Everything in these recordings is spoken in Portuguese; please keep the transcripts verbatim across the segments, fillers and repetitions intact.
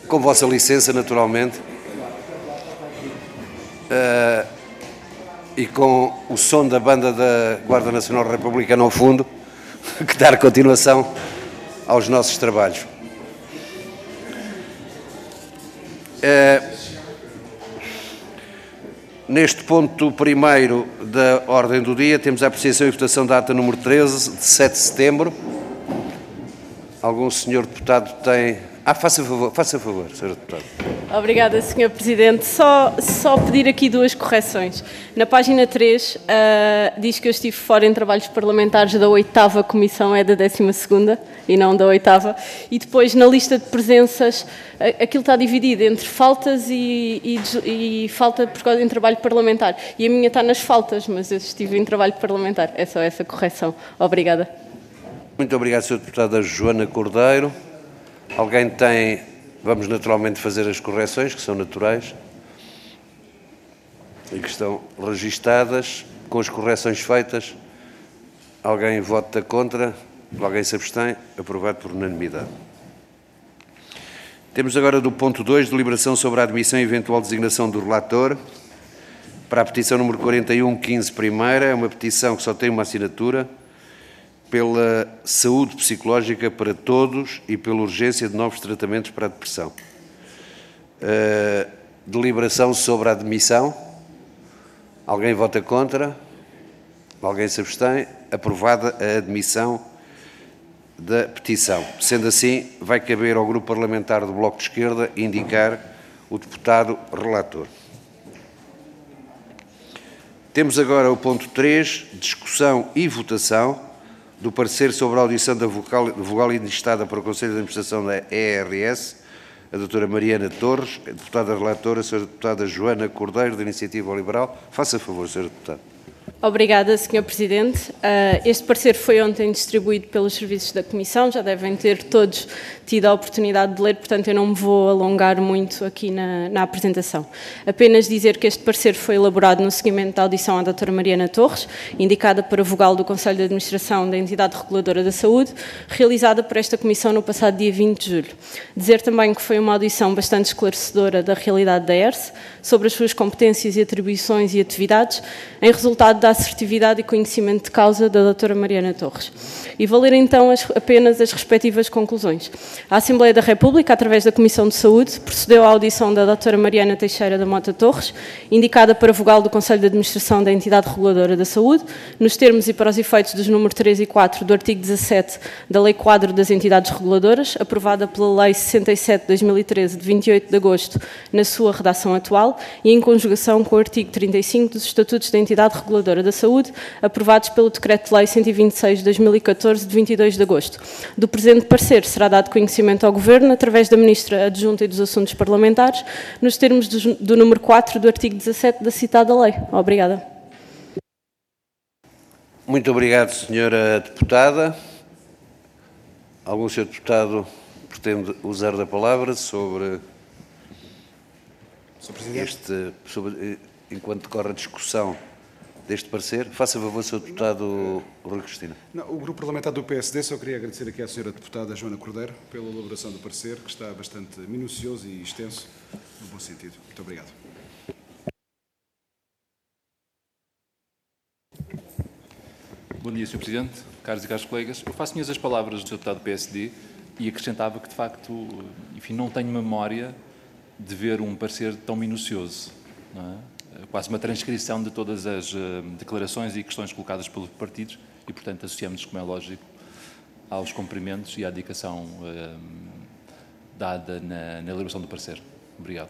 Com vossa licença, naturalmente, uh, e com o som da banda da Guarda Nacional Republicana ao fundo, que dar continuação aos nossos trabalhos. Uh, neste ponto primeiro da ordem do dia, temos a apreciação e votação da ata número treze, de sete de setembro. Algum senhor deputado tem... Ah, faça favor, faça favor, senhor Deputado. Obrigada, senhor Presidente. Só, só pedir aqui duas correções. Na página três, uh, diz que eu estive fora em trabalhos parlamentares da oitava comissão, é da décima segunda e não da oitava. E depois, na lista de presenças, aquilo está dividido entre faltas e, e, e falta por causa em trabalho parlamentar. E a minha está nas faltas, mas eu estive em trabalho parlamentar. É só essa correção. Obrigada. Muito obrigado, senhor Deputada Joana Cordeiro. Alguém tem... Vamos naturalmente fazer as correções, que são naturais, e que estão registadas. Com as correções feitas, alguém vota contra, alguém se abstém, aprovado por unanimidade. Temos agora do ponto dois, deliberação sobre a admissão e eventual designação do relator, para a petição número quarenta e um quinze primeira. É uma petição que só tem uma assinatura, pela saúde psicológica para todos e pela urgência de novos tratamentos para a depressão. Uh, deliberação sobre a admissão. Alguém vota contra? Alguém se abstém? Aprovada a admissão da petição. Sendo assim, vai caber ao Grupo Parlamentar do Bloco de Esquerda indicar o deputado relator. Temos agora o ponto três, discussão e votação do parecer sobre a audição da vogal, vogal indistada para o Conselho de Administração da E R S, a doutora Mariana Torres, a deputada relatora, a senhora deputada Joana Cordeiro, da Iniciativa Liberal. Faça favor, senhora deputada. Obrigada, senhor Presidente. Este parecer foi ontem distribuído pelos serviços da Comissão, já devem ter todos tido a oportunidade de ler, portanto eu não me vou alongar muito aqui na, na apresentação. Apenas dizer que este parecer foi elaborado no seguimento da audição à doutora Mariana Torres, indicada para vogal do Conselho de Administração da Entidade Reguladora da Saúde, realizada por esta Comissão no passado dia vinte de julho. Dizer também que foi uma audição bastante esclarecedora da realidade da E R S, sobre as suas competências e atribuições e atividades, em resultado da assertividade e conhecimento de causa da doutora Mariana Torres. E vou ler então as, apenas as respectivas conclusões. A Assembleia da República, através da Comissão de Saúde, procedeu à audição da doutora Mariana Teixeira da Mota Torres, indicada para vogal do Conselho de Administração da Entidade Reguladora da Saúde, nos termos e para os efeitos dos números três e quatro do artigo dezassete da Lei Quadro das Entidades Reguladoras, aprovada pela Lei sessenta e sete de dois mil e treze, de vinte e oito de agosto, na sua redação atual, e em conjugação com o artigo trinta e cinco dos Estatutos da Entidade Reguladora da Saúde, aprovados pelo Decreto-Lei cento e vinte e seis de dois mil e catorze, de vinte e dois de agosto. Do presente parecer será dado conhecimento ao Governo, através da Ministra Adjunta e dos Assuntos Parlamentares, nos termos do, do número quatro do artigo dezassete da citada lei. Obrigada. Muito obrigado, senhora Deputada. Algum senhor Deputado pretende usar da palavra sobre este, sobre, enquanto decorre a discussão deste parecer? Faça favor, senhor Deputado Rui Cristina. Não, o Grupo Parlamentar do P S D só queria agradecer aqui à senhora Deputada Joana Cordeiro pela elaboração do parecer, que está bastante minucioso e extenso, no bom sentido. Muito obrigado. Bom dia, senhor Presidente, caros e caros colegas. Eu faço minhas as palavras do deputado do P S D e acrescentava que, de facto, enfim, não tenho memória de ver um parecer tão minucioso, não é? Quase uma transcrição de todas as uh, declarações e questões colocadas pelos partidos e, portanto, associamos-nos, como é lógico, aos cumprimentos e à dedicação uh, dada na, na elaboração do parecer. Obrigado.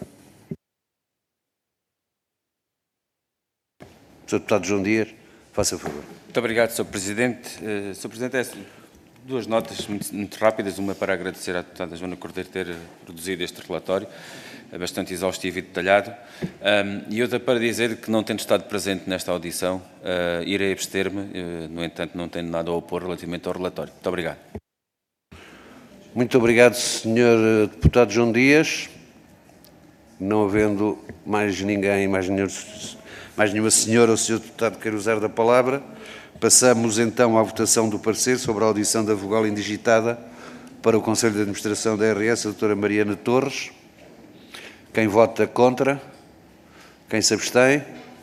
senhor Deputado João Dias, faça favor. Muito obrigado, senhor Presidente. Uh, senhor Presidente, é duas notas muito, muito rápidas. Uma para agradecer à deputada Joana Cordeiro ter produzido este relatório, é bastante exaustivo e detalhado. Um, e outra para dizer que, não tendo estado presente nesta audição, uh, irei abster-me. Uh, no entanto, não tenho nada a opor relativamente ao relatório. Muito obrigado. Muito obrigado, senhor Deputado João Dias. Não havendo mais ninguém, mais, nenhum, mais nenhuma senhora ou senhor Deputado que queira usar da palavra, passamos então à votação do parecer sobre a audição da vogal indigitada Para o Conselho de Administração da R S, a doutora Mariana Torres. Quem vota contra? Quem se abstém?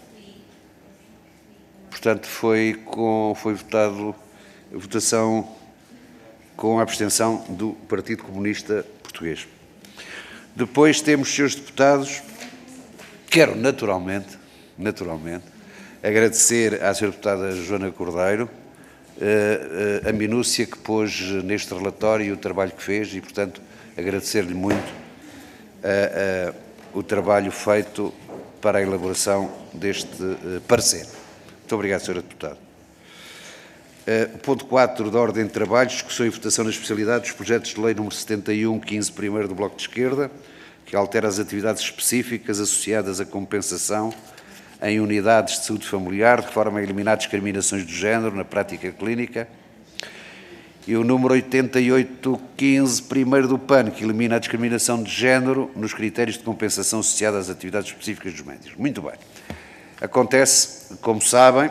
Portanto, foi, com, foi votado a votação com a abstenção do Partido Comunista Português. Depois temos, senhores deputados, quero naturalmente, naturalmente, agradecer à senhora deputada Joana Cordeiro uh, uh, a minúcia que pôs neste relatório e o trabalho que fez e, portanto, agradecer-lhe muito uh, uh, o trabalho feito para a elaboração deste uh, parecer. Muito obrigado, senhora deputada. Uh, ponto quatro da ordem de trabalho, discussão e votação na especialidade dos projetos de lei número setenta e um, quinze primeiro do Bloco de Esquerda, que altera as atividades específicas associadas à compensação em unidades de saúde familiar, de forma a eliminar discriminações de género na prática clínica, e o número oitenta e oito, quinze primeiro do P A N, que elimina a discriminação de género nos critérios de compensação associada às atividades específicas dos médicos. Muito bem. Acontece, como sabem,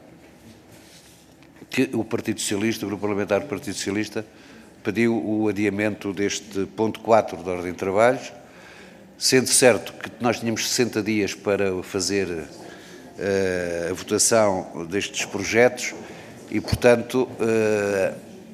que o Partido Socialista, o Grupo Parlamentar do Partido Socialista, pediu o adiamento deste ponto quatro da ordem de trabalhos, sendo certo que nós tínhamos sessenta dias para fazer uh, a votação destes projetos e, portanto, uh,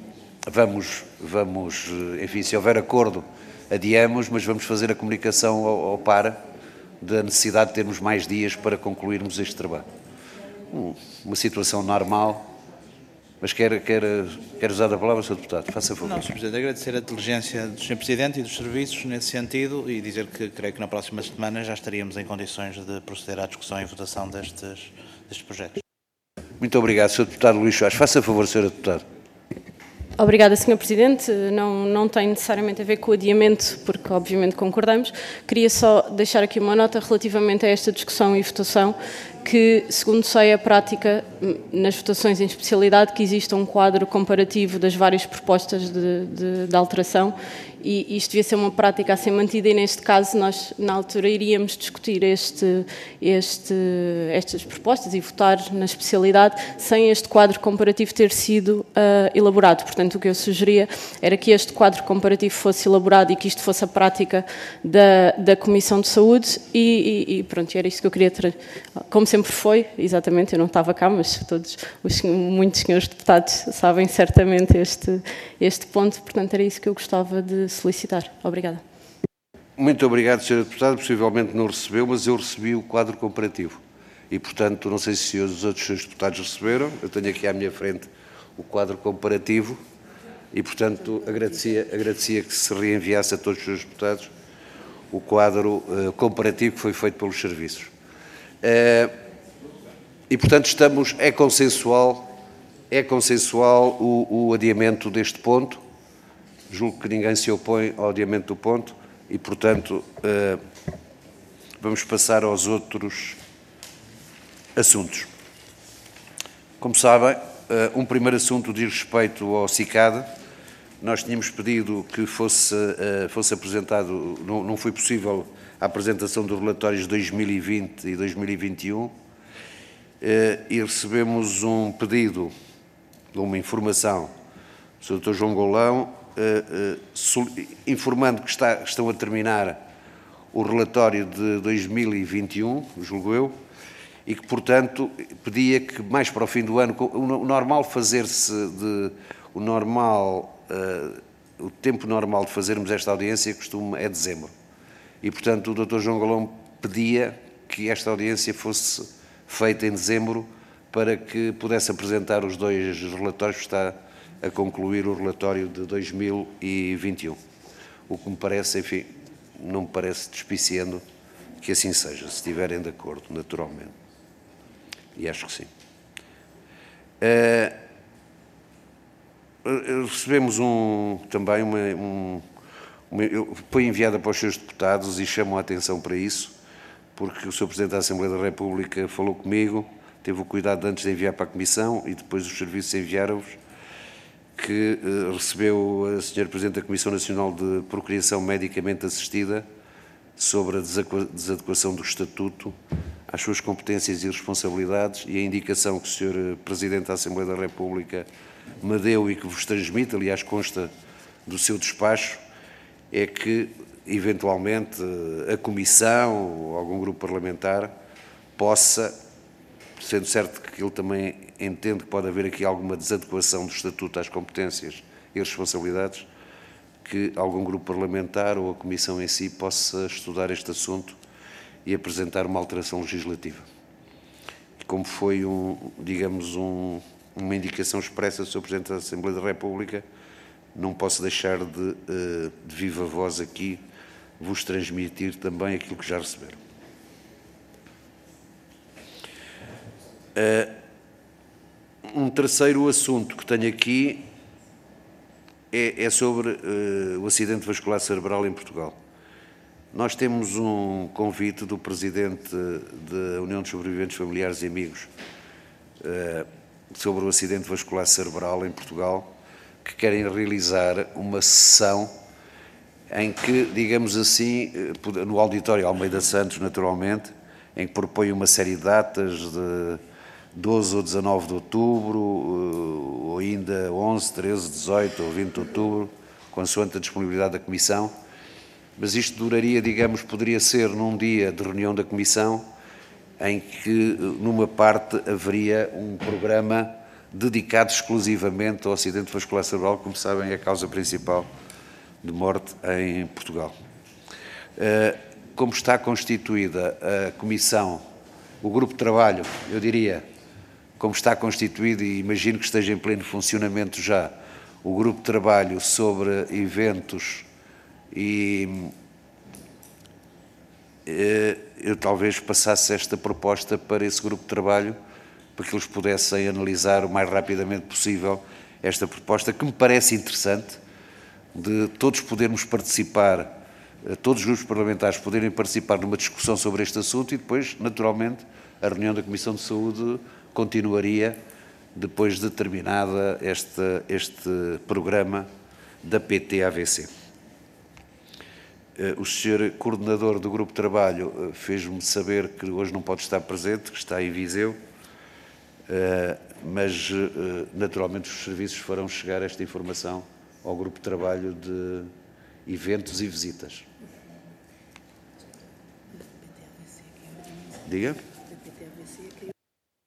vamos, vamos, enfim, se houver acordo, adiamos, mas vamos fazer a comunicação ao, ao P A R da necessidade de termos mais dias para concluirmos este trabalho. Um, uma situação normal. Mas quer, quer, quer usar a palavra, senhor Deputado? Faça favor. Não, senhor Presidente, agradecer a diligência do senhor Presidente e dos serviços nesse sentido e dizer que creio que na próxima semana já estaríamos em condições de proceder à discussão e votação destes, destes projetos. Muito obrigado, senhor Deputado Luís Soares. Faça favor, senhora Deputada. Obrigada, senhor Presidente. Não, não tem necessariamente a ver com o adiamento, porque obviamente concordamos. Queria só deixar aqui uma nota relativamente a esta discussão e votação, que, segundo sei, a prática nas votações em especialidade, que existe um quadro comparativo das várias propostas de, de, de alteração e isto devia ser uma prática a ser mantida e, neste caso, nós, na altura, iríamos discutir este, este, estas propostas e votar na especialidade sem este quadro comparativo ter sido uh, elaborado. Portanto, o que eu sugeria era que este quadro comparativo fosse elaborado e que isto fosse a prática da, da Comissão de Saúde e, e, e pronto, era isto que eu queria trazer. Como sempre foi, exatamente, eu não estava cá, mas todos os, muitos senhores deputados sabem certamente este, este ponto, portanto, era isso que eu gostava de solicitar. Obrigada. Muito obrigado, senhora Deputada. Possivelmente não recebeu, mas eu recebi o quadro comparativo. E, portanto, não sei se os outros senhores deputados receberam. Eu tenho aqui à minha frente o quadro comparativo e, portanto, agradecia, agradecia que se reenviasse a todos os senhores deputados o quadro uh, comparativo que foi feito pelos serviços. Uh, e, portanto, estamos, é consensual, é consensual o, o adiamento deste ponto. Julgo que ninguém se opõe ao adiamento do ponto e, portanto, uh, vamos passar aos outros assuntos. Como sabem, uh, um primeiro assunto diz respeito ao CICAD. Nós tínhamos pedido que fosse, uh, fosse apresentado, não, não foi possível a apresentação dos relatórios de dois mil e vinte e dois mil e vinte e um, uh, e recebemos um pedido, uma informação do senhor doutor João Golão, Uh, uh, informando que está, estão a terminar o relatório de dois mil e vinte e um, julgo eu, e que, portanto, pedia que mais para o fim do ano, o normal fazer-se, de, o normal, uh, o tempo normal de fazermos esta audiência costuma, é dezembro. E, portanto, o doutor João Golão pedia que esta audiência fosse feita em dezembro para que pudesse apresentar os dois relatórios que está a concluir o relatório de dois mil e vinte e um. O que me parece, enfim, não me parece despiciando que assim seja, se estiverem de acordo, naturalmente. E acho que sim. Uh, recebemos um, também uma, um, uma... Foi enviada para os seus deputados e chamam a atenção para isso, porque o senhor Presidente da Assembleia da República falou comigo, teve o cuidado de, antes de enviar para a Comissão e depois os serviços enviaram-vos, que uh, recebeu a senhora Presidente da Comissão Nacional de Procriação Medicamente Assistida sobre a desadequação do Estatuto às suas competências e responsabilidades e a indicação que o senhor Presidente da Assembleia da República me deu e que vos transmite, aliás consta do seu despacho é que, eventualmente, a Comissão ou algum grupo parlamentar possa, sendo certo que ele também entende que pode haver aqui alguma desadequação do Estatuto às competências e responsabilidades, que algum grupo parlamentar ou a Comissão em si possa estudar este assunto e apresentar uma alteração legislativa. Como foi, um, digamos, um, uma indicação expressa do senhor Presidente da Assembleia da República, não posso deixar de, de viva voz aqui, vos transmitir também aquilo que já receberam. Um terceiro assunto que tenho aqui é, é sobre uh, o acidente vascular cerebral em Portugal. Nós temos um convite do Presidente da União dos Sobreviventes Familiares e Amigos uh, sobre o acidente vascular cerebral em Portugal, que querem realizar uma sessão em que, digamos assim, no auditório Almeida Santos, naturalmente, em que propõe uma série de datas de doze ou dezanove de outubro, ou ainda onze, treze, dezoito ou vinte de outubro, consoante a disponibilidade da Comissão, mas isto duraria, digamos, poderia ser num dia de reunião da Comissão, em que, numa parte, haveria um programa dedicado exclusivamente ao acidente vascular cerebral, como sabem, é a causa principal de morte em Portugal. Como está constituída a Comissão, o grupo de trabalho, eu diria, como está constituído, e imagino que esteja em pleno funcionamento já, o grupo de trabalho sobre eventos e eu talvez passasse esta proposta para esse grupo de trabalho, para que eles pudessem analisar o mais rapidamente possível esta proposta, que me parece interessante, de todos podermos participar, todos os grupos parlamentares poderem participar numa discussão sobre este assunto e depois, naturalmente, a reunião da Comissão de Saúde continuaria depois de terminada este, este programa da P T A V C. O senhor coordenador do grupo de trabalho fez-me saber que hoje não pode estar presente, que está em Viseu, mas naturalmente os serviços farão chegar esta informação ao grupo de trabalho de eventos e visitas. Diga?